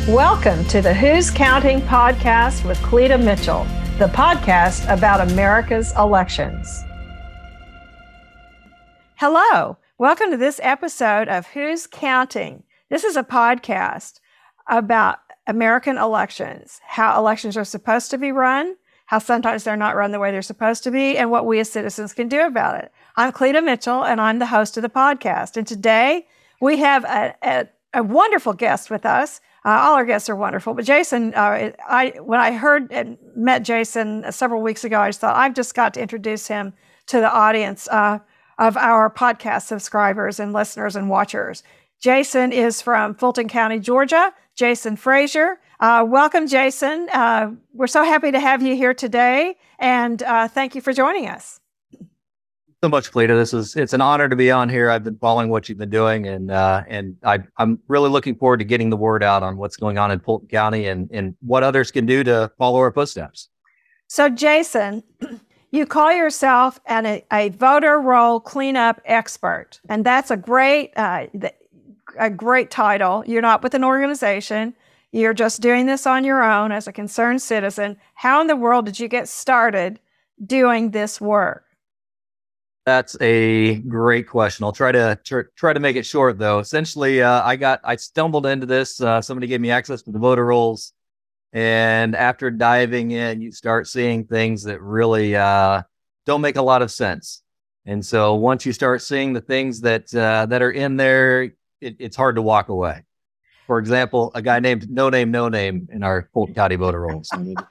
Welcome to the Who's Counting podcast with Cleta Mitchell, the podcast about America's elections. Hello, welcome to this episode of Who's Counting. This is a podcast about American elections, how elections are supposed to be run, how sometimes they're not run the way they're supposed to be, and what we as citizens can do about it. I'm Cleta Mitchell, and I'm the host of the podcast. And today we have a wonderful guest with us. All our guests are wonderful, but Jason, when I heard and met Jason several weeks ago, I just thought I've just got to introduce him to the audience of our podcast subscribers and listeners and watchers. Jason is from Fulton County, Georgia. Jason Frazier. Welcome, Jason. We're so happy to have you here today, and thank you for joining us. So much, Cleta. It's an honor to be on here. I've been following what you've been doing, and I'm really looking forward to getting the word out on what's going on in Fulton County and what others can do to follow our footsteps. So, Jason, you call yourself a voter roll cleanup expert, and that's a great title. You're not with an organization. You're just doing this on your own as a concerned citizen. How in the world did you get started doing this work? That's a great question. I'll try to make it short, though. Essentially, I stumbled into this. Somebody gave me access to the voter rolls, and after diving in, you start seeing things that really don't make a lot of sense. And so, once you start seeing the things that are in there, it's hard to walk away. For example, a guy named No Name in our Fulton County voter rolls.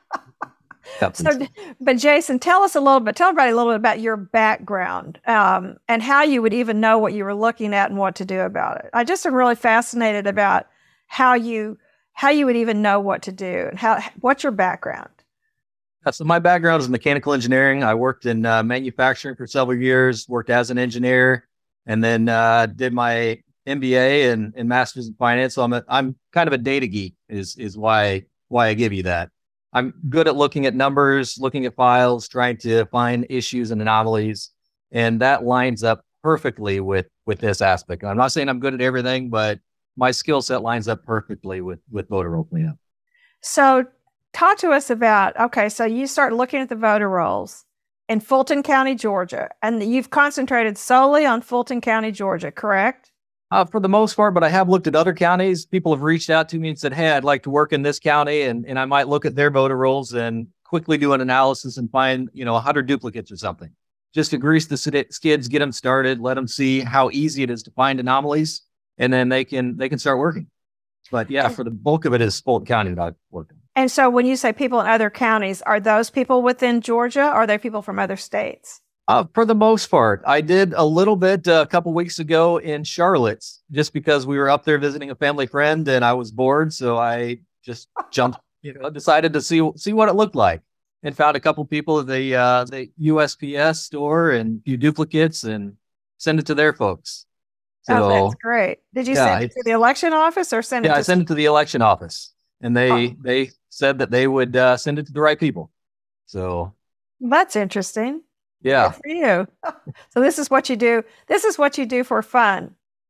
But Jason, tell everybody a little bit about your background and how you would even know what you were looking at and what to do about it. I just am really fascinated about how you would even know what to do and what's your background? So my background is mechanical engineering. I worked in manufacturing for several years, worked as an engineer, and then did my MBA and master's in finance. So I'm kind of a data geek is why I give you that. I'm good at looking at numbers, looking at files, trying to find issues and anomalies. And that lines up perfectly with this aspect. And I'm not saying I'm good at everything, but my skill set lines up perfectly with voter roll cleanup. So talk to us about, so you start looking at the voter rolls in Fulton County, Georgia, and you've concentrated solely on Fulton County, Georgia, correct? For the most part, but I have looked at other counties. People have reached out to me and said, hey, I'd like to work in this county. And I might look at their voter rolls and quickly do an analysis and find, 100 duplicates or something. Just to grease the skids, get them started, let them see how easy it is to find anomalies, and then they can start working. But yeah, for the bulk of it is Fulton County that I've worked in. And so when you say people in other counties, are those people within Georgia or are they people from other states? For the most part, I did a little bit a couple weeks ago in Charlotte, just because we were up there visiting a family friend and I was bored. So I just jumped, decided to see what it looked like, and found a couple people at the USPS store and a few duplicates and send it to their folks. So, that's great. Did you send it to the election office or send it? Yeah, I sent it to the election office, and they said that they would send it to the right people. So that's interesting. Yeah. Good for you. So this is what you do. This is what you do for fun.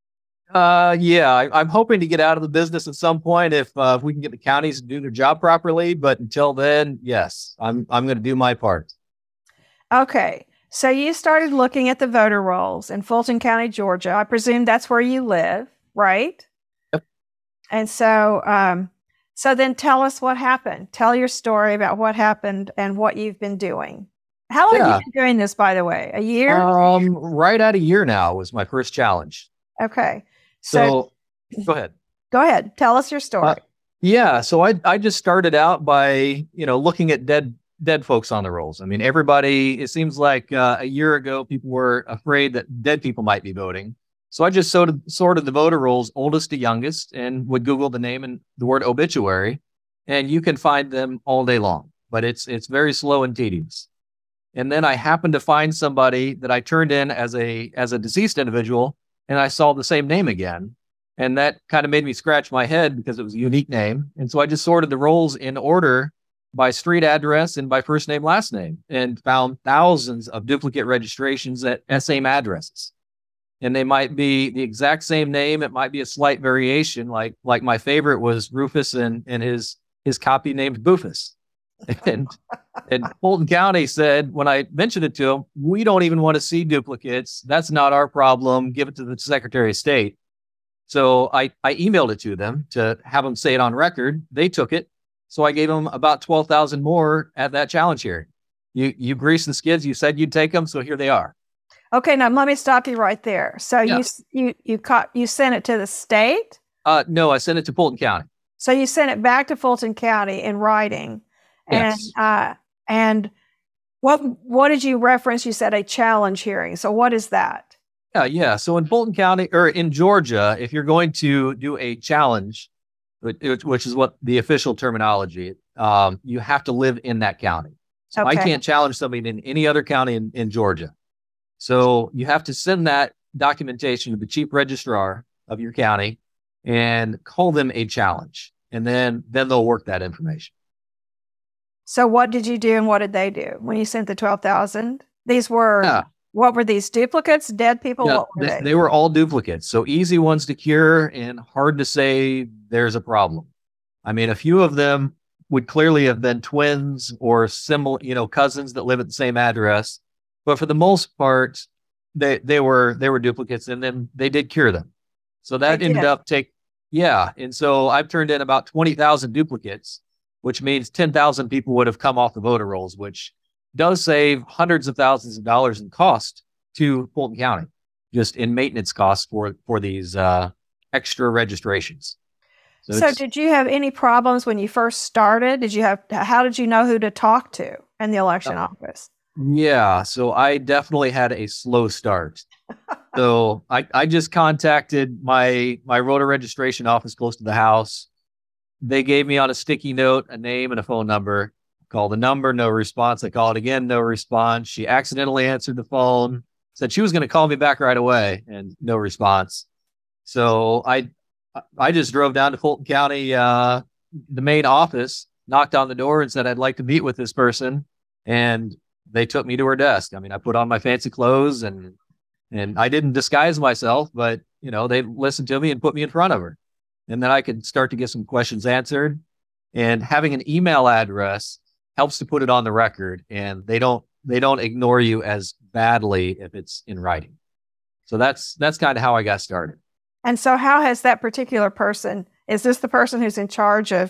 I'm hoping to get out of the business at some point if we can get the counties to do their job properly. But until then, yes, I'm going to do my part. Okay. So you started looking at the voter rolls in Fulton County, Georgia. I presume that's where you live, right? Yep. And so, so then tell us what happened. Tell your story about what happened and what you've been doing. How long have you been doing this, by the way? A year? Right at a year now was my first challenge. Okay. So go ahead. Go ahead. Tell us your story. So I just started out by, looking at dead folks on the rolls. I mean, it seems like a year ago, people were afraid that dead people might be voting. So I just sorted the voter rolls, oldest to youngest, and would Google the name and the word obituary, and you can find them all day long, but it's very slow and tedious. And then I happened to find somebody that I turned in as a deceased individual, and I saw the same name again. And that kind of made me scratch my head because it was a unique name. And so I just sorted the rolls in order by street address and by first name, last name, and found thousands of duplicate registrations at same addresses. and they might be the exact same name. It might be a slight variation. Like my favorite was Rufus and his copy named Boofus. And Fulton County said, when I mentioned it to them, we don't even want to see duplicates. That's not our problem. Give it to the Secretary of State. So I emailed it to them to have them say it on record. They took it. So I gave them about 12,000 more at that challenge hearing. You greased the skids. You said you'd take them. So here they are. Okay. Now let me stop you right there. So Yeah. you sent it to the state? No, I sent it to Fulton County. So you sent it back to Fulton County in writing. Yes. And what did you reference? You said a challenge hearing. So what is that? Yeah. So in Fulton County or in Georgia, if you're going to do a challenge, which is what the official terminology, you have to live in that county. So I can't challenge somebody in any other county in Georgia. So you have to send that documentation to the chief registrar of your county and call them a challenge. And then they'll work that information. So what did you do and what did they do when you sent the 12,000? These were, what were these, duplicates, dead people? Yeah, what were they? They were all duplicates. So easy ones to cure and hard to say there's a problem. I mean, a few of them would clearly have been twins or similar, cousins that live at the same address. But for the most part, they were duplicates, and then they did cure them. So that ended up and so I've turned in about 20,000 duplicates, which means 10,000 people would have come off the voter rolls, which does save hundreds of thousands of dollars in cost to Fulton County, just in maintenance costs for these extra registrations. So did you have any problems when you first started? How did you know who to talk to in the election office? Yeah, so I definitely had a slow start. So I just contacted my voter registration office close to the house. They gave me on a sticky note a name and a phone number. Called the number, no response. I called again, no response. She accidentally answered the phone, said she was going to call me back right away, and no response. So I just drove down to Fulton County, the main office, knocked on the door and said, I'd like to meet with this person. And they took me to her desk. I mean, I put on my fancy clothes and I didn't disguise myself, but they listened to me and put me in front of her. And then I could start to get some questions answered. And having an email address helps to put it on the record, and they don't ignore you as badly if it's in writing. So that's kind of how I got started. And so how has that particular person, is this the person who's in charge of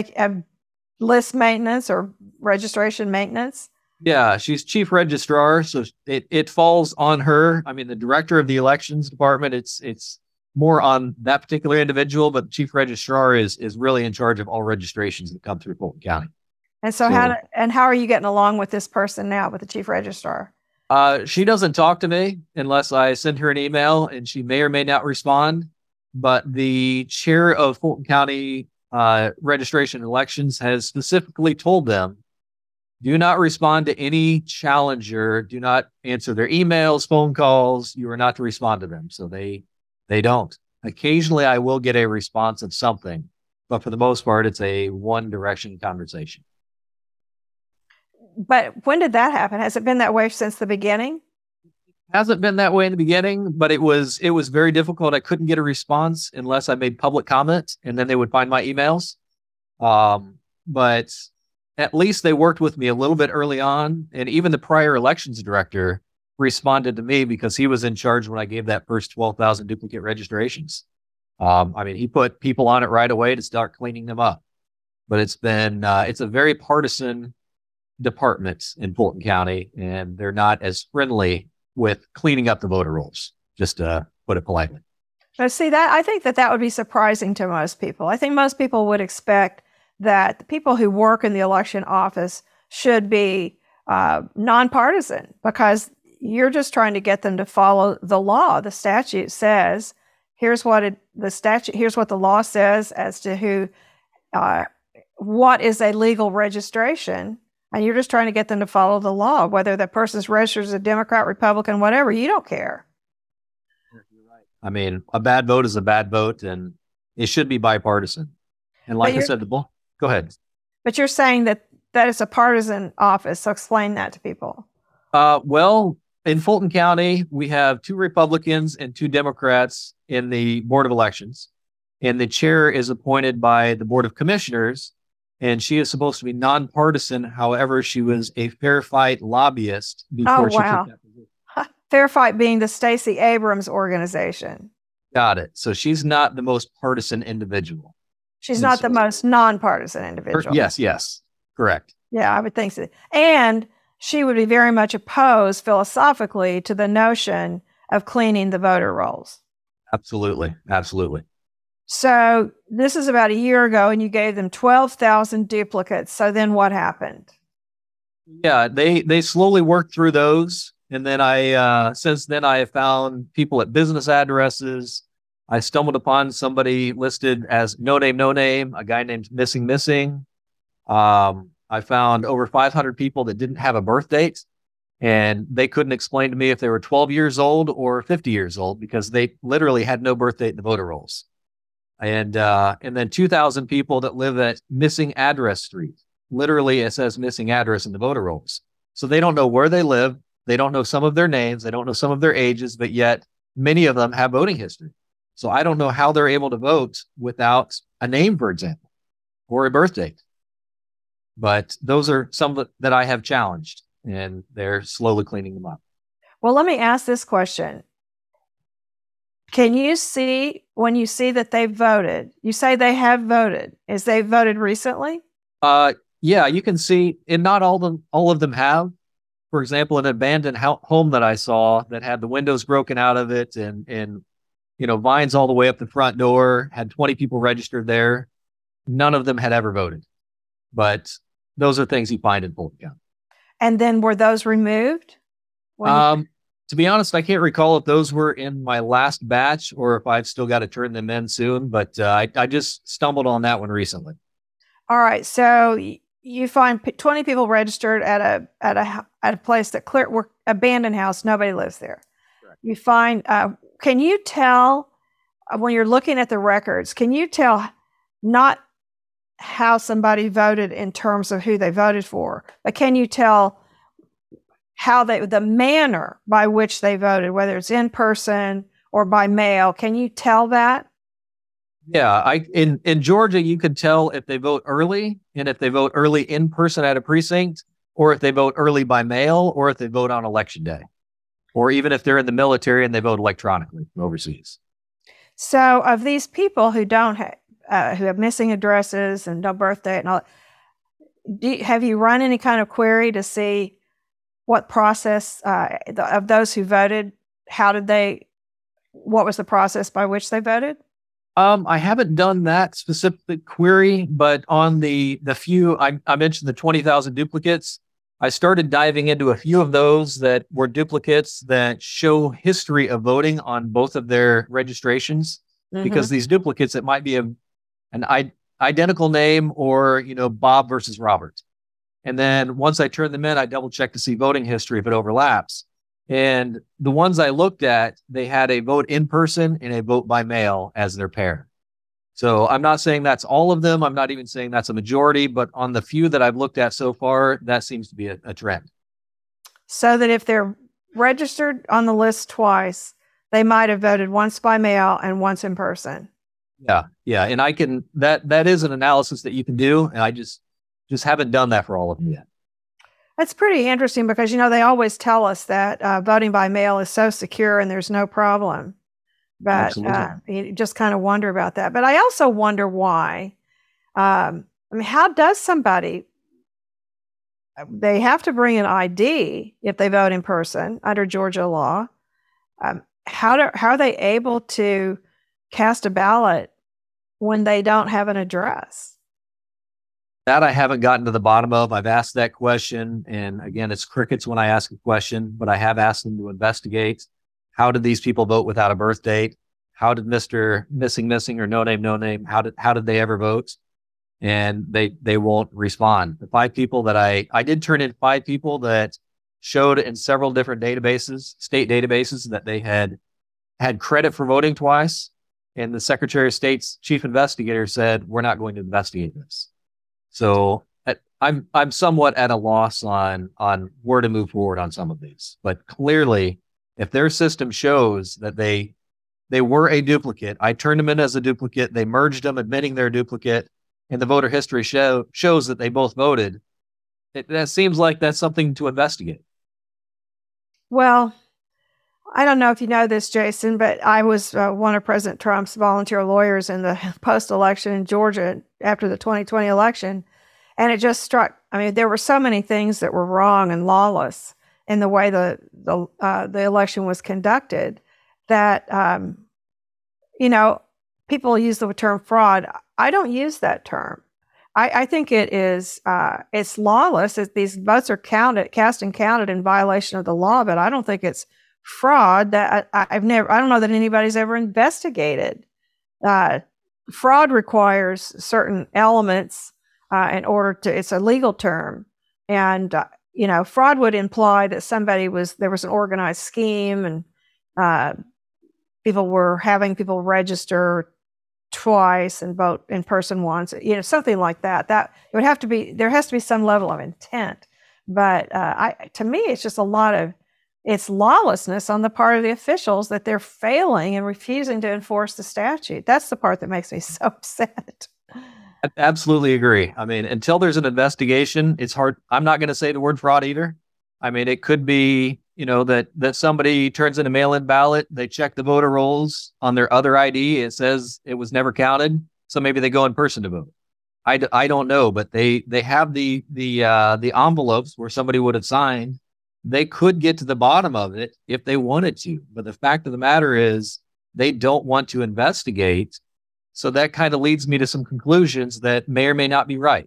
list maintenance or registration maintenance? Yeah, she's chief registrar, so it falls on her. I mean, the director of the elections department, it's more on that particular individual, but the chief registrar is really in charge of all registrations that come through Fulton County. And so how are you getting along with this person now, with the chief registrar? She doesn't talk to me unless I send her an email, and she may or may not respond. But the chair of Fulton County registration elections has specifically told them, do not respond to any challenger. Do not answer their emails, phone calls. You are not to respond to them. So they don't. Occasionally, I will get a response of something, but for the most part, it's a one-direction conversation. But when did that happen? Has it been that way since the beginning? Hasn't been that way in the beginning, but it was very difficult. I couldn't get a response unless I made public comment, and then they would find my emails. But at least they worked with me a little bit early on, and even the prior elections director responded to me because he was in charge when I gave that first 12,000 duplicate registrations. I mean, he put people on it right away to start cleaning them up. But it's a very partisan department in Fulton County, and they're not as friendly with cleaning up the voter rolls, just to put it politely. But see, I think that would be surprising to most people. I think most people would expect that the people who work in the election office should be nonpartisan, because you're just trying to get them to follow the law. The statute says, here's what the law says as to what is a legal registration. And you're just trying to get them to follow the law, whether that person's registered as a Democrat, Republican, whatever. You don't care. You're right. I mean, a bad vote is a bad vote, and it should be bipartisan. And like I said, go ahead. But you're saying that is a partisan office, so explain that to people. Well, in Fulton County, we have 2 Republicans and 2 Democrats in the Board of Elections. And the chair is appointed by the Board of Commissioners. And she is supposed to be nonpartisan. However, she was a fair fight lobbyist before she took that position. Fair Fight being the Stacey Abrams organization. Got it. So she's not the most partisan individual. She's not the most nonpartisan individual. Yes. Correct. Yeah, I would think so. And she would be very much opposed philosophically to the notion of cleaning the voter rolls. Absolutely. So this is about a year ago, and you gave them 12,000 duplicates. So then what happened? Yeah, they slowly worked through those. And then since then I have found people at business addresses. I stumbled upon somebody listed as no name, a guy named Missing. I found over 500 people that didn't have a birth date, and they couldn't explain to me if they were 12 years old or 50 years old because they literally had no birth date in the voter rolls. And then 2,000 people that live at Missing Address Street. Literally, it says missing address in the voter rolls. So they don't know where they live. They don't know some of their names. They don't know some of their ages, but yet many of them have voting history. So I don't know how they're able to vote without a name, for example, or a birth date. But those are some that I have challenged, and they're slowly cleaning them up. Well, let me ask this question. Can you see, when you see that they voted, you say they have voted, is they voted recently? Yeah, you can see, and not all of them have. For example, an abandoned home that I saw that had the windows broken out of it and vines all the way up the front door, had 20 people registered there. None of them had ever voted. But those are things you find in Fulton County. And then were those removed? To be honest, I can't recall if those were in my last batch or if I've still got to turn them in soon, but I just stumbled on that one recently. All right. So you find 20 people registered at a place that were abandoned house. Nobody lives there. Correct. You find, can you tell when you're looking at the records, can you tell not how somebody voted in terms of who they voted for, but can you tell how the manner by which they voted, whether it's in person or by mail? Can you tell that? Yeah, in Georgia, you could tell if they vote early and if they vote early in person at a precinct, or if they vote early by mail, or if they vote on election day, or even if they're in the military and they vote electronically from overseas. So of these people who don't who have missing addresses and no birthday and all, have you run any kind of query to see what process of those who voted, what was the process by which they voted? I haven't done that specific query, but on the few, I mentioned the 20,000 duplicates. I started diving into a few of those that were duplicates that show history of voting on both of their registrations, because these duplicates, it might be an identical name or, Bob versus Robert. And then once I turn them in, I double check to see voting history if it overlaps. And the ones I looked at, they had a vote in person and a vote by mail as their pair. So I'm not saying that's all of them. I'm not even saying that's a majority, but on the few that I've looked at so far, that seems to be a trend. So that if they're registered on the list twice, they might have voted once by mail and once in person. Yeah. And that is an analysis that you can do. And I just haven't done that for all of them yet. That's pretty interesting because, they always tell us that voting by mail is so secure and there's no problem. But you just kind of wonder about that. But I also wonder why. How does somebody, they have to bring an ID if they vote in person under Georgia law. How are they able to cast a ballot when they don't have an address? That I haven't gotten to the bottom of. I've asked that question. And again, it's crickets when I ask a question, but I have asked them to investigate. How did these people vote without a birth date? How did Mr. Missing or no name, how did they ever vote? And they won't respond. The 5 people that I did turn in 5 people that showed in several different databases, state databases, that they had credit for voting twice. And the Secretary of State's chief investigator said, we're not going to investigate this. So I'm somewhat at a loss on where to move forward on some of these. But clearly, if their system shows that they were a duplicate, I turned them in as a duplicate, they merged them, admitting they're a duplicate, and the voter history shows that they both voted, that seems like that's something to investigate. Well, I don't know if you know this, Jason, but I was one of President Trump's volunteer lawyers in the post-election in Georgia after the 2020 election. And it just struck, I mean, there were so many things that were wrong and lawless in the way the election was conducted that, people use the term fraud. I don't use that term. I think it is, it's lawless. These votes are cast and counted in violation of the law, but I don't think it's fraud. That I don't know that anybody's ever investigated. Fraud requires certain elements in order to, it's a legal term. And, fraud would imply that there was an organized scheme and people were having people register twice and vote in person once, something like that. That it would have to be, there has to be some level of intent. But to me, it's just it's lawlessness on the part of the officials that they're failing and refusing to enforce the statute. That's the part that makes me so upset. I absolutely agree. I mean, until there's an investigation, it's hard. I'm not going to say the word fraud either. I mean, it could be, that somebody turns in a mail-in ballot, they check the voter rolls on their other ID. It says it was never counted. So maybe they go in person to vote. I don't know, but they have the envelopes where somebody would have signed. They could get to the bottom of it if they wanted to. But the fact of the matter is they don't want to investigate. So that kind of leads me to some conclusions that may or may not be right.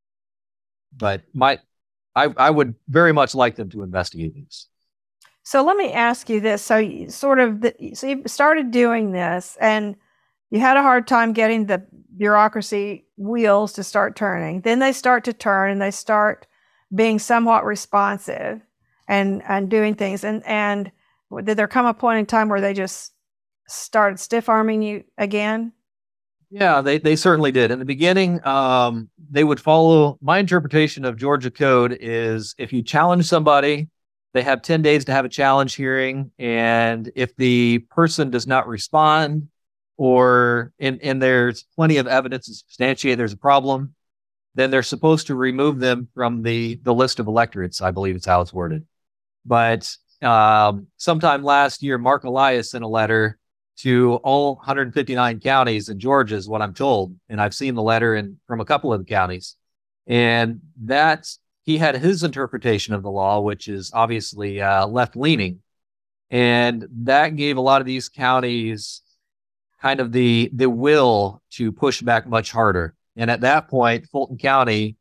But I would very much like them to investigate these. So let me ask you this. So you started doing this and you had a hard time getting the bureaucracy wheels to start turning. Then they start to turn and they start being somewhat responsive and doing things. And did there come a point in time where they just started stiff arming you again? Yeah, they certainly did. In the beginning, they would follow my interpretation of Georgia code is if you challenge somebody, they have 10 days to have a challenge hearing. And if the person does not respond and there's plenty of evidence to substantiate there's a problem, then they're supposed to remove them from the list of electorates, I believe is how it's worded. But sometime last year, Mark Elias sent a letter to all 159 counties in Georgia is what I'm told. And I've seen the letter from a couple of the counties. And he had his interpretation of the law, which is obviously left-leaning. And that gave a lot of these counties kind of the will to push back much harder. And at that point, Fulton County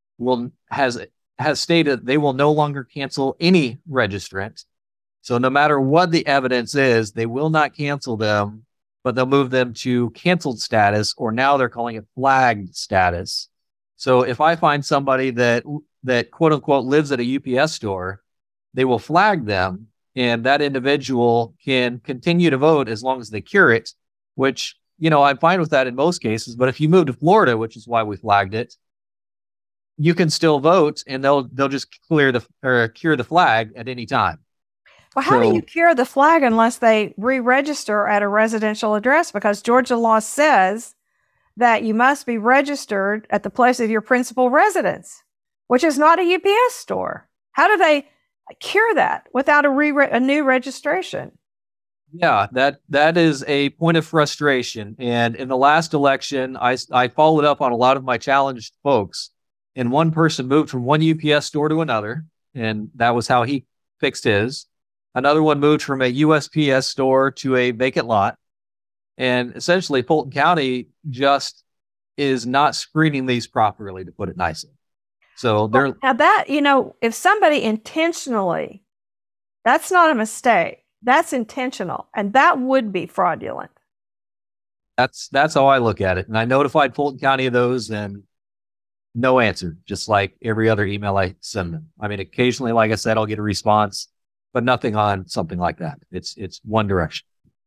has stated they will no longer cancel any registrant. So no matter what the evidence is, they will not cancel them, but they'll move them to canceled status, or now they're calling it flagged status. So if I find somebody that quote unquote lives at a UPS store, they will flag them and that individual can continue to vote as long as they cure it, which, I'm fine with that in most cases. But if you move to Florida, which is why we flagged it, you can still vote and they'll just cure the flag at any time. Well, how do you cure the flag unless they re-register at a residential address? Because Georgia law says that you must be registered at the place of your principal residence, which is not a UPS store. How do they cure that without a new registration? Yeah, that is a point of frustration. And in the last election, I followed up on a lot of my challenged folks, and one person moved from one UPS store to another, and that was how he fixed his. Another one moved from a USPS store to a vacant lot. And essentially, Fulton County just is not screening these properly, to put it nicely. So they're now that, if somebody intentionally, that's not a mistake. That's intentional. And that would be fraudulent. That's how I look at it. And I notified Fulton County of those and no answer, just like every other email I send them. I mean, occasionally, like I said, I'll get a response, but nothing on something like that. It's one direction.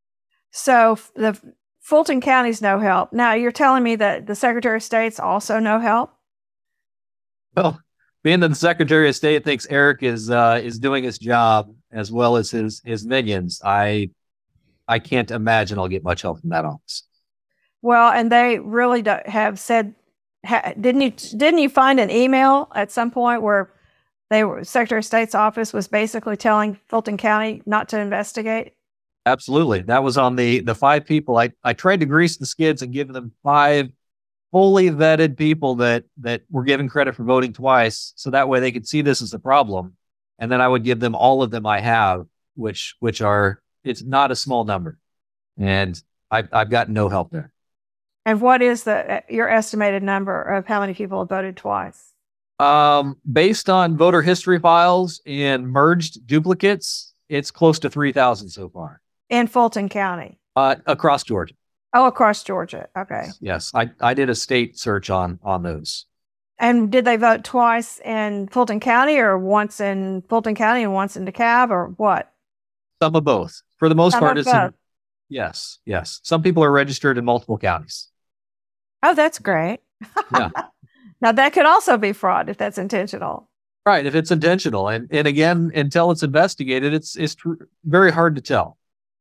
So the Fulton County's no help. Now you're telling me that the Secretary of State's also no help? Well, being that the Secretary of State thinks Eric is doing his job as well as his minions, I can't imagine I'll get much help from that office. Well, and they really have said, didn't you find an email at some point where Secretary of State's office was basically telling Fulton County not to investigate? Absolutely. That was on the five people. I tried to grease the skids and give them five fully vetted people that were given credit for voting twice. So that way they could see this as a problem. And then I would give them all of them I have, which are, it's not a small number. And I've got no help there. And what is your estimated number of how many people have voted twice? Based on voter history files and merged duplicates, it's close to 3,000 so far. In Fulton County? Across Georgia. Oh, across Georgia. Okay. Yes. I did a state search on those. And did they vote twice in Fulton County, or once in Fulton County and once in DeKalb, or what? Some of both. For the most part, yes. Some people are registered in multiple counties. Oh, that's great. Yeah. Now, that could also be fraud if that's intentional. Right. If it's intentional. And again, until it's investigated, it's very hard to tell.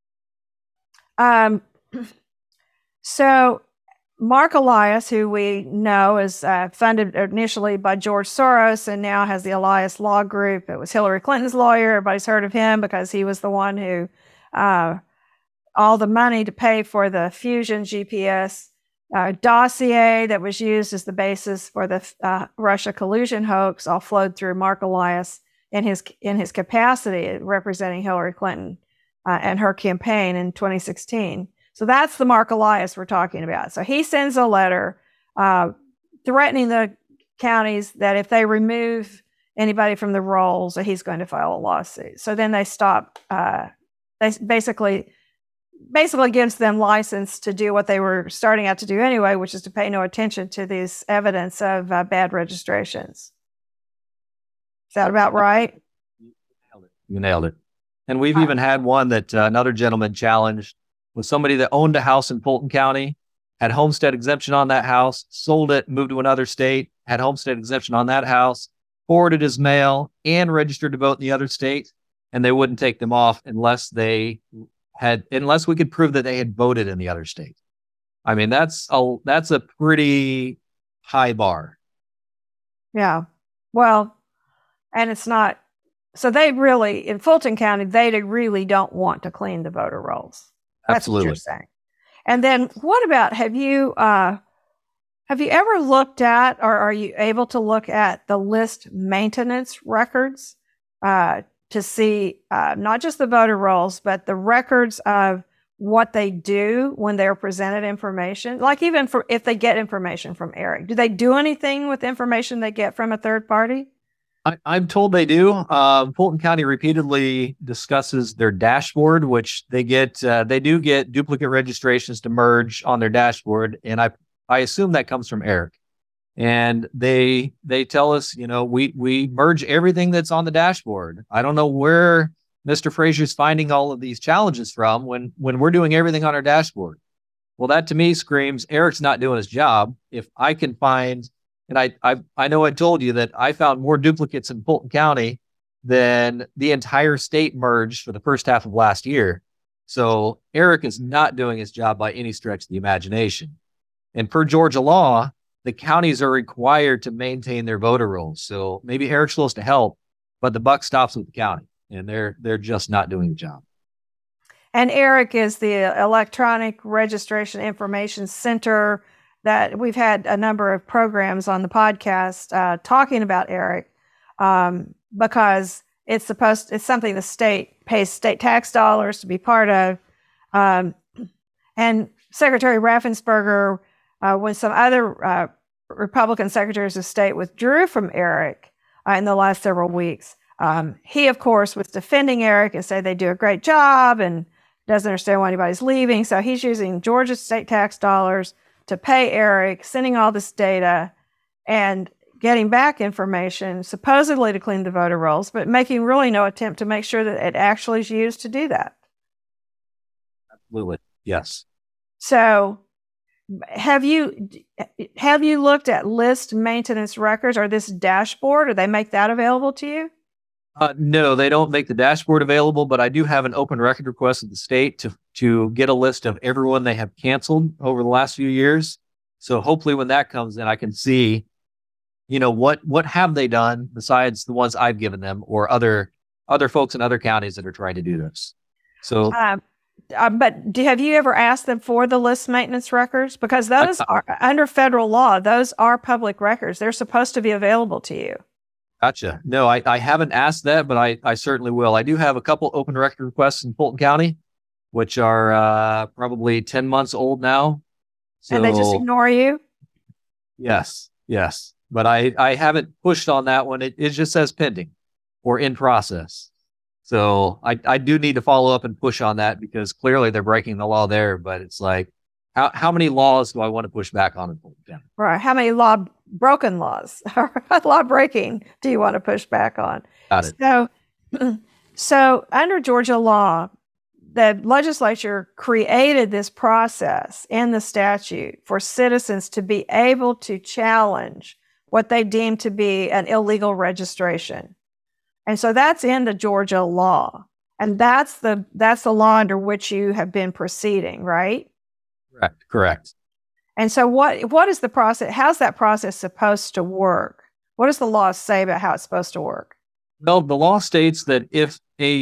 So Mark Elias, who we know is funded initially by George Soros and now has the Elias Law Group. It was Hillary Clinton's lawyer. Everybody's heard of him because he was the one who all the money to pay for the Fusion GPS dossier that was used as the basis for the Russia collusion hoax all flowed through Mark Elias in his capacity representing Hillary Clinton and her campaign in 2016. So that's the Mark Elias we're talking about. So he sends a letter threatening the counties that if they remove anybody from the rolls, that he's going to file a lawsuit. So then they stop. They basically gives them license to do what they were starting out to do anyway, which is to pay no attention to this evidence of bad registrations. Is that about right? You nailed it. And we've even had one that another gentleman challenged with somebody that owned a house in Fulton County, had homestead exemption on that house, sold it, moved to another state, had homestead exemption on that house, forwarded his mail, and registered to vote in the other state, and they wouldn't take them off unless we could prove that they had voted in the other state. I mean, that's a pretty high bar. Yeah. Well, and it's not. So they really, in Fulton County, they really don't want to clean the voter rolls. That's Absolutely. What you're saying. And then what about, have you ever looked at, or are you able to look at the list maintenance records to see not just the voter rolls, but the records of what they do when they're presented information? Like even if they get information from Eric, do they do anything with information they get from a third party? I'm told they do. Fulton County repeatedly discusses their dashboard, which they do get duplicate registrations to merge on their dashboard. And I assume that comes from Eric. And they tell us, we merge everything that's on the dashboard. I don't know where Mr. Frazier's finding all of these challenges from when we're doing everything on our dashboard. Well, that to me screams Eric's not doing his job. If I can find, and I know I told you that I found more duplicates in Fulton County than the entire state merged for the first half of last year. So Eric is not doing his job by any stretch of the imagination. And per Georgia law, the counties are required to maintain their voter rolls. So maybe Eric's supposed to help, but the buck stops with the county, and they're just not doing the job. And Eric is the Electronic Registration Information Center that we've had a number of programs on the podcast talking about Eric because it's something the state pays state tax dollars to be part of. And Secretary Raffensperger, when some other Republican secretaries of state withdrew from Eric in the last several weeks, he, of course, was defending Eric and said they do a great job and doesn't understand why anybody's leaving. So he's using Georgia state tax dollars to pay Eric, sending all this data and getting back information, supposedly to clean the voter rolls, but making really no attempt to make sure that it actually is used to do that. Absolutely. Yes. So Have you looked at list maintenance records or this dashboard? Or they make that available to you? No, they don't make the dashboard available, but I do have an open record request at the state to get a list of everyone they have canceled over the last few years. So hopefully when that comes in, I can see, what have they done besides the ones I've given them or other folks in other counties that are trying to do this. So, but have you ever asked them for the list maintenance records? Because those are under federal law, those are public records. They're supposed to be available to you. Gotcha. No, I haven't asked that, but I certainly will. I do have a couple open record requests in Fulton County, which are probably 10 months old now. So, and they just ignore you? Yes. But I haven't pushed on that one. It just says pending or in process. So I do need to follow up and push on that because clearly they're breaking the law there. But it's like, how many laws do I want to push back on in Fulton County? Right. How many broken laws, law breaking, do you want to push back on? Got it. So under Georgia law, the legislature created this process in the statute for citizens to be able to challenge what they deem to be an illegal registration. And so that's in the Georgia law. And that's the law under which you have been proceeding, right? Correct. And so what is the process? How's that process supposed to work? What does the law say about how it's supposed to work? Well, the law states that if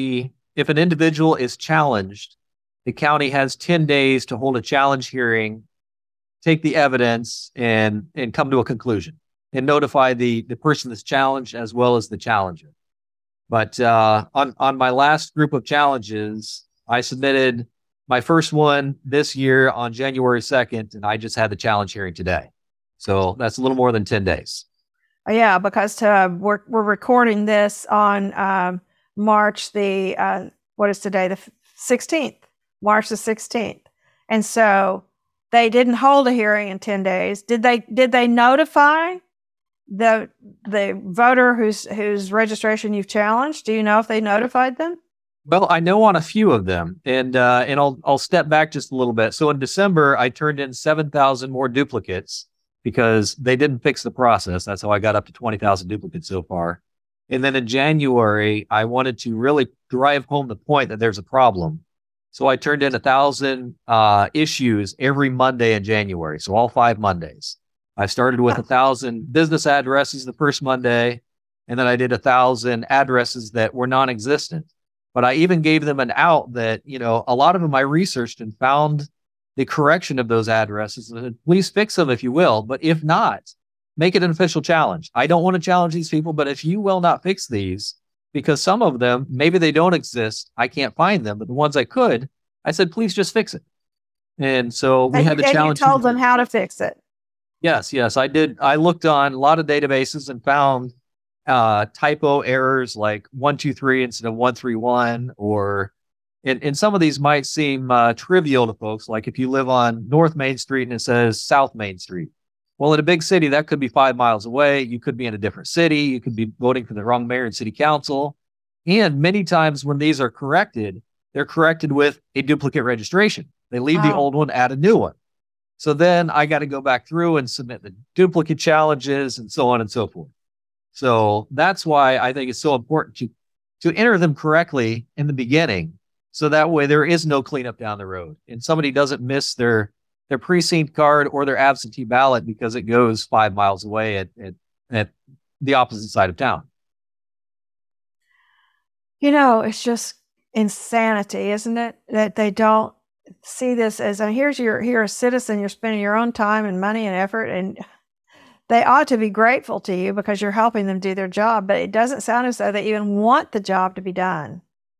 an individual is challenged, the county has 10 days to hold a challenge hearing, take the evidence, and come to a conclusion and notify the person that's challenged as well as the challenger. But on my last group of challenges, I submitted my first one this year on January 2nd, and I just had the challenge hearing today. So that's a little more than 10 days. Yeah, because we're recording this on March the, what is today? The 16th, March the 16th. And so they didn't hold a hearing in 10 days. Did they notify the voter whose registration you've challenged? Do you know if they notified them? Well, I know on a few of them, and I'll step back just a little bit. So in December, I turned in 7,000 more duplicates because they didn't fix the process. That's how I got up to 20,000 duplicates so far. And then in January, I wanted to really drive home the point that there's a problem. So I turned in 1,000 issues every Monday in January. So all 5 Mondays. I started with 1,000 business addresses the first Monday, and then I did 1,000 addresses that were non-existent. But I even gave them an out that, a lot of them I researched and found the correction of those addresses. And please fix them if you will. But if not, make it an official challenge. I don't want to challenge these people, but if you will not fix these, because some of them, maybe they don't exist, I can't find them. But the ones I could, I said, please just fix it. And so we had the challenge. You told them how to fix it. Yes, I did. I looked on a lot of databases and found typo errors like 123 instead of 131, and some of these might seem trivial to folks. Like if you live on North Main Street and it says South Main Street. Well, in a big city, that could be 5 miles away. You could be in a different city. You could be voting for the wrong mayor and city council. And many times when these are corrected, they're corrected with a duplicate registration. They leave the old one, add a new one. So then I got to go back through and submit the duplicate challenges and so on and so forth. So that's why I think it's so important to enter them correctly in the beginning. So that way there is no cleanup down the road and somebody doesn't miss their precinct card or their absentee ballot because it goes 5 miles away at the opposite side of town. It's just insanity, isn't it? That they don't see this as, you're a citizen, you're spending your own time and money and effort, and they ought to be grateful to you because you're helping them do their job, but it doesn't sound as though they even want the job to be done.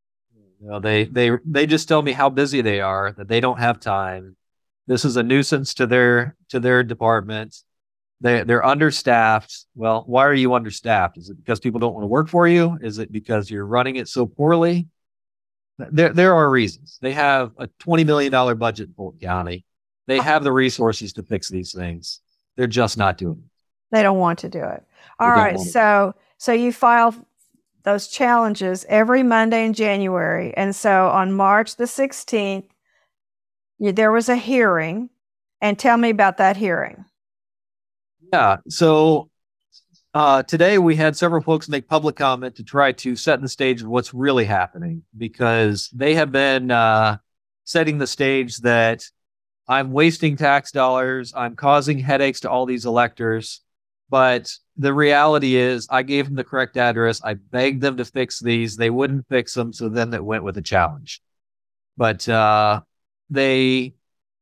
They just tell me how busy they are, that they don't have time. This is a nuisance to their department. They're understaffed. Well, why are you understaffed? Is it because people don't want to work for you? Is it because you're running it so poorly? There are reasons. They have a $20 million budget in Fulton County. They have the resources to fix these things. They're just not doing it. They don't want to do it. All right. So you file those challenges every Monday in January. And so on March the 16th, there was a hearing. And tell me about that hearing. Yeah. So today we had several folks make public comment to try to set the stage of what's really happening, because they have been setting the stage that I'm wasting tax dollars, I'm causing headaches to all these electors. But the reality is I gave them the correct address. I begged them to fix these. They wouldn't fix them. So then it went with a challenge. But they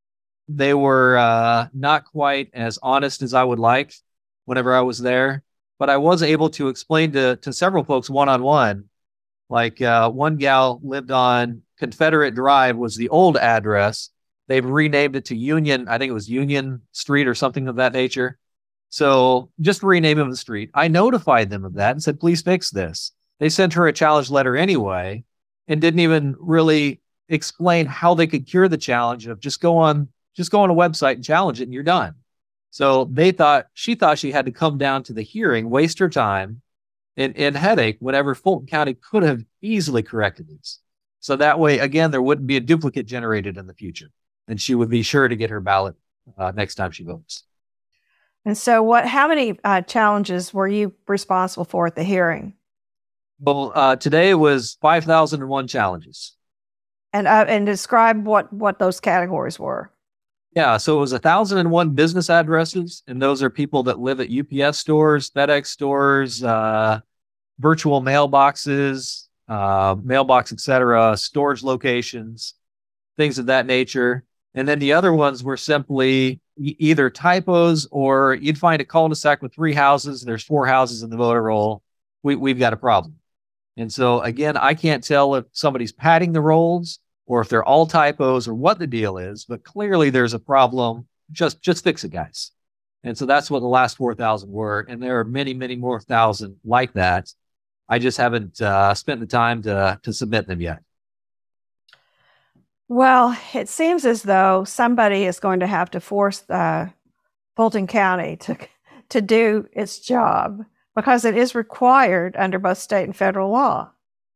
were not quite as honest as I would like whenever I was there. But I was able to explain to several folks one-on-one. Like one gal lived on Confederate Drive was the old address. They've renamed it to Union. I think it was Union Street or something of that nature. So just rename the street. I notified them of that and said, please fix this. They sent her a challenge letter anyway and didn't even really explain how they could cure the challenge of just go on a website and challenge it and you're done. So she thought she had to come down to the hearing, waste her time and headache whenever Fulton County could have easily corrected these. So that way, again, there wouldn't be a duplicate generated in the future. And she would be sure to get her ballot next time she votes. And so how many challenges were you responsible for at the hearing? Well, today was 5,001 challenges. And describe what those categories were. Yeah, so it was 1,001 business addresses, and those are people that live at UPS stores, FedEx stores, virtual mailboxes, mailbox, etc., storage locations, things of that nature. And then the other ones were simply either typos, or you'd find a cul-de-sac with 3 houses. There's 4 houses in the voter roll. We've got a problem. And so again, I can't tell if somebody's padding the rolls or if they're all typos or what the deal is, but clearly there's a problem. Just fix it, guys. And so that's what the last 4,000 were. And there are many, many more thousand like that. I just haven't spent the time to submit them yet. Well, it seems as though somebody is going to have to force Fulton County to do its job, because it is required under both state and federal law.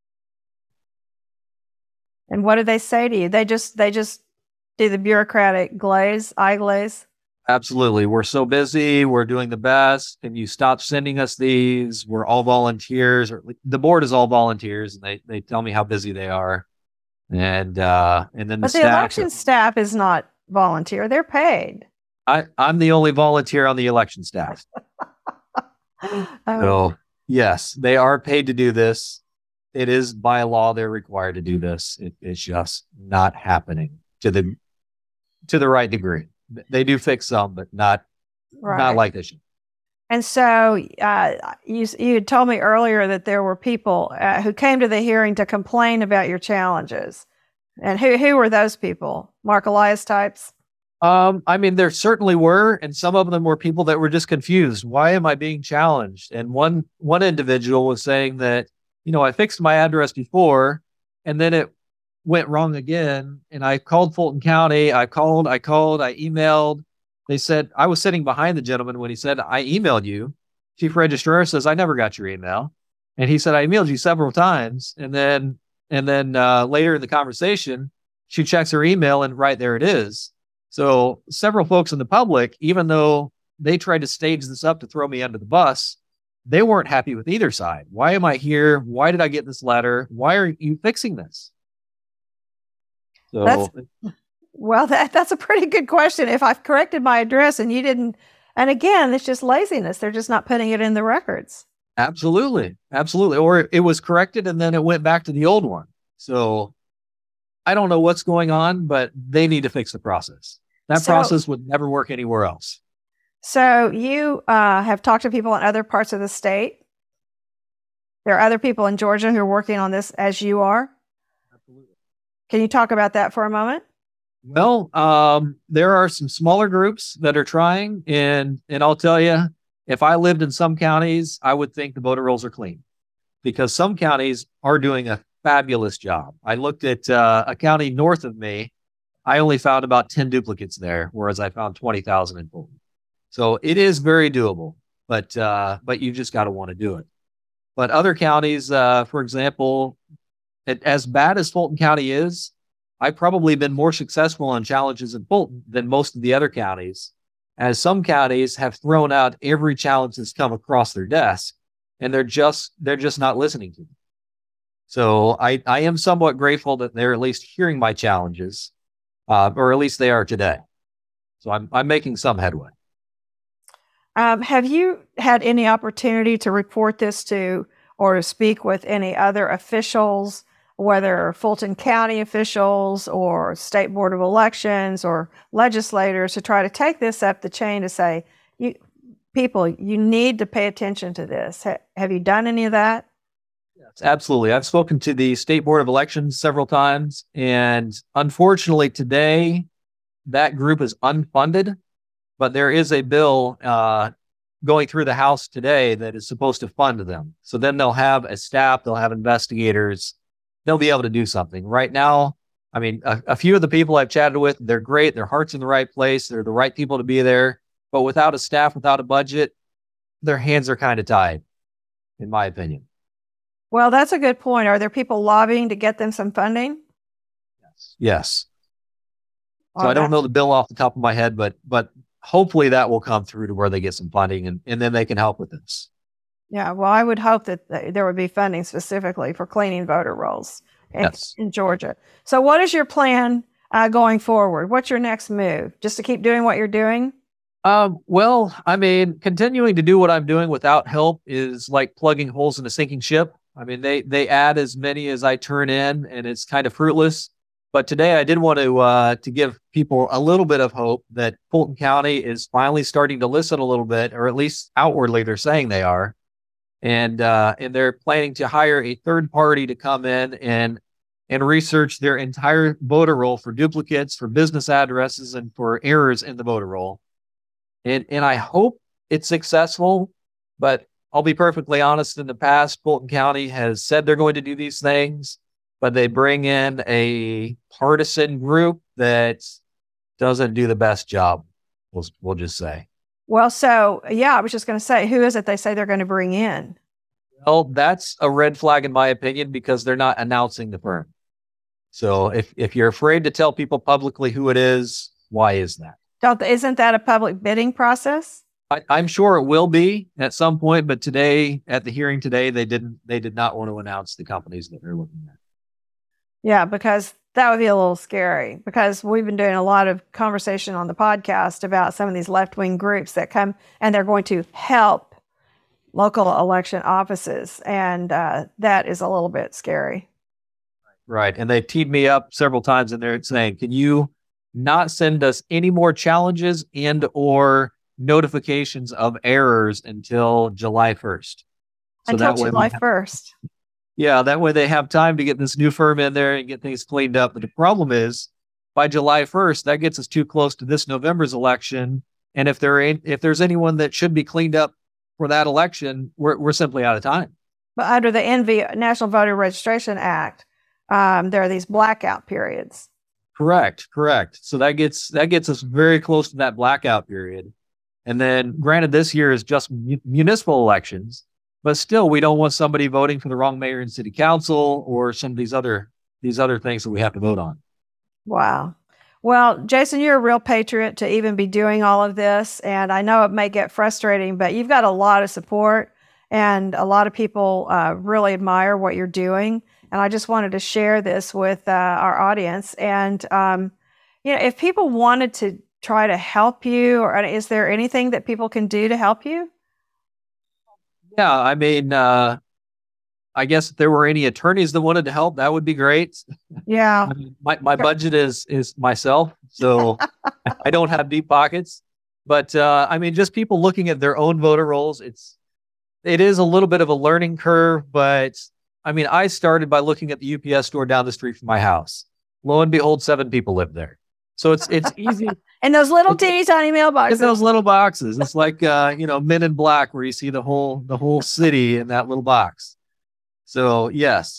And what do they say to you? They just do the bureaucratic eye glaze? Absolutely. We're so busy. We're doing the best. Can you stop sending us these? We're all volunteers. Or the board is all volunteers, and they tell me how busy they are. And then the election staff is not volunteer; they're paid. I'm the only volunteer on the election staff. So yes, they are paid to do this. It is by law they're required to do this. It's just not happening to the right degree. They do fix some, but not like this. And so you had told me earlier that there were people who came to the hearing to complain about your challenges. And who were those people? Mark Elias types? I mean, there certainly were, and some of them were people that were just confused. Why am I being challenged? And one individual was saying that, I fixed my address before, and then it went wrong again. And I called Fulton County. I called, I emailed. They said, I was sitting behind the gentleman when he said, I emailed you. Chief Registrar says, I never got your email. And he said, I emailed you several times. And then later in the conversation, she checks her email and right there it is. So several folks in the public, even though they tried to stage this up to throw me under the bus, they weren't happy with either side. Why am I here? Why did I get this letter? Why are you fixing this? So that's a pretty good question. If I've corrected my address and you didn't, and again, it's just laziness. They're just not putting it in the records. Absolutely. Or it was corrected and then it went back to the old one. So I don't know what's going on, but they need to fix the process. That process would never work anywhere else. So you have talked to people in other parts of the state. There are other people in Georgia who are working on this as you are. Absolutely. Can you talk about that for a moment? Well, there are some smaller groups that are trying, and I'll tell you, if I lived in some counties, I would think the voter rolls are clean, because some counties are doing a fabulous job. I looked at a county north of me. I only found about 10 duplicates there, whereas I found 20,000 in Fulton. So it is very doable, but you just got to want to do it. But other counties, for example, as bad as Fulton County is, I've probably been more successful on challenges in Fulton than most of the other counties, as some counties have thrown out every challenge that's come across their desk, and they're just not listening to them. So I am somewhat grateful that they're at least hearing my challenges, or at least they are today. So I'm making some headway. Have you had any opportunity to report this to or to speak with any other officials, whether Fulton County officials or State Board of Elections or legislators, to try to take this up the chain to say, people, you need to pay attention to this? Have you done any of that? Yes, absolutely. I've spoken to the State Board of Elections several times, and unfortunately today, that group is unfunded, but there is a bill going through the House today that is supposed to fund them. So then they'll have a staff, they'll have investigators, they'll be able to do something. Right now, I mean, a few of the people I've chatted with, they're great, their heart's in the right place, they're the right people to be there, but without a staff, without a budget, their hands are kind of tied, in my opinion. Well, that's a good point. Are there people lobbying to get them some funding? Yes. So I don't know the bill off the top of my head, but hopefully that will come through to where they get some funding and then they can help with this. Yeah, well, I would hope that there would be funding specifically for cleaning voter rolls in Georgia. So what is your plan going forward? What's your next move? Just to keep doing what you're doing? Well, I mean, continuing to do what I'm doing without help is like plugging holes in a sinking ship. I mean, they add as many as I turn in, and it's kind of fruitless. But today I did want to give people a little bit of hope that Fulton County is finally starting to listen a little bit, or at least outwardly they're saying they are. And they're planning to hire a third party to come in and research their entire voter roll for duplicates, for business addresses, and for errors in the voter roll. And I hope it's successful, but I'll be perfectly honest. In the past, Fulton County has said they're going to do these things, but they bring in a partisan group that doesn't do the best job, we'll just say. Well, so, yeah, I was just going to say, who is it they say they're going to bring in? Well, that's a red flag in my opinion, because they're not announcing the firm. So if you're afraid to tell people publicly who it is, why is that? Isn't that a public bidding process? I'm sure it will be at some point, but today, at the hearing today, they did not want to announce the companies that they're looking at. Yeah, because that would be a little scary, because we've been doing a lot of conversation on the podcast about some of these left-wing groups that come and they're going to help local election offices. And that is a little bit scary. Right. And they teed me up several times and they're saying, can you not send us any more challenges and or notifications of errors until July 1st? Until July 1st. Yeah, that way they have time to get this new firm in there and get things cleaned up. But the problem is, by July 1st, that gets us too close to this November's election. And if there's anyone that should be cleaned up for that election, we're simply out of time. But under the National Voter Registration Act, there are these blackout periods. Correct. So that gets us very close to that blackout period. And then, granted, this year is just municipal elections, but still, we don't want somebody voting for the wrong mayor and city council or some of these other things that we have to vote on. Wow. Well, Jason, you're a real patriot to even be doing all of this. And I know it may get frustrating, but you've got a lot of support and a lot of people really admire what you're doing. And I just wanted to share this with our audience. And, if people wanted to try to help you, or is there anything that people can do to help you? Yeah, I mean, I guess if there were any attorneys that wanted to help, that would be great. Yeah. I mean, my budget is myself, so I don't have deep pockets. But I mean, just people looking at their own voter rolls, it is a little bit of a learning curve. But I mean, I started by looking at the UPS store down the street from my house. Lo and behold, 7 people live there. So it's easy. And those little teeny tiny mailboxes. In those little boxes. It's like Men in Black, where you see the whole city in that little box. So yes,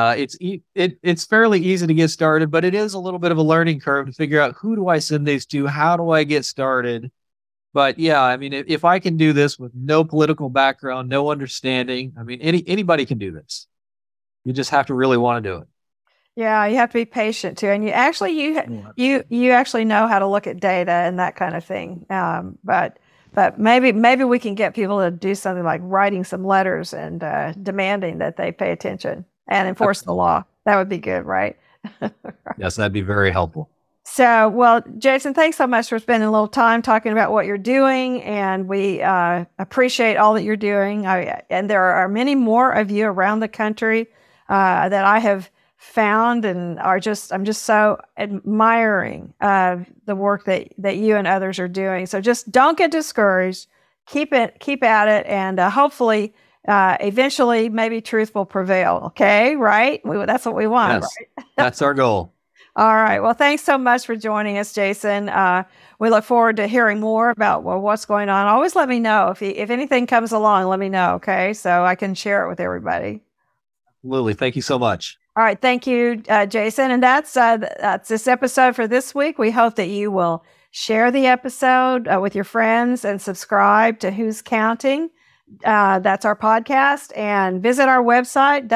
it's fairly easy to get started, but it is a little bit of a learning curve to figure out, who do I send these to? How do I get started? But yeah, I mean, if I can do this with no political background, no understanding, I mean, anybody can do this. You just have to really want to do it. Yeah, you have to be patient too, and you actually know how to look at data and that kind of thing. But maybe we can get people to do something like writing some letters and demanding that they pay attention and enforce the law. That would be good, right? Yes, that'd be very helpful. So, well, Jason, thanks so much for spending a little time talking about what you're doing, and we appreciate all that you're doing. And there are many more of you around the country that I have found and I'm just so admiring of the work that you and others are doing. So just don't get discouraged. Keep at it, and hopefully, eventually, maybe truth will prevail. Okay, right? That's what we want. Yes, right? That's our goal. All right. Well, thanks so much for joining us, Jason. We look forward to hearing more about what's going on. Always let me know if anything comes along. Let me know, okay? So I can share it with everybody. Absolutely. Thank you so much. All right. Thank you, Jason. And that's this episode for this week. We hope that you will share the episode with your friends and subscribe to Who's Counting. That's our podcast. And visit our website,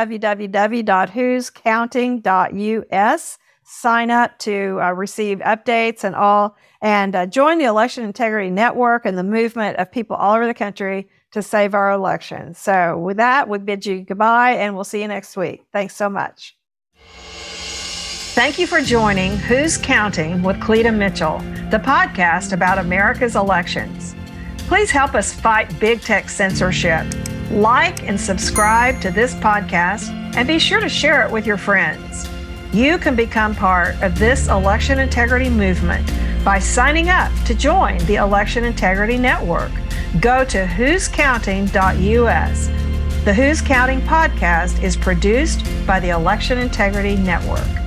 www.whoscounting.us. Sign up to receive updates and all. And join the Election Integrity Network and the movement of people all over the country to save our elections. So with that, we bid you goodbye, and we'll see you next week. Thanks so much. Thank you for joining Who's Counting with Cleta Mitchell, the podcast about America's elections. Please help us fight big tech censorship. Like and subscribe to this podcast, and be sure to share it with your friends. You can become part of this election integrity movement by signing up to join the Election Integrity Network. Go to whoscounting.us. The Who's Counting podcast is produced by the Election Integrity Network.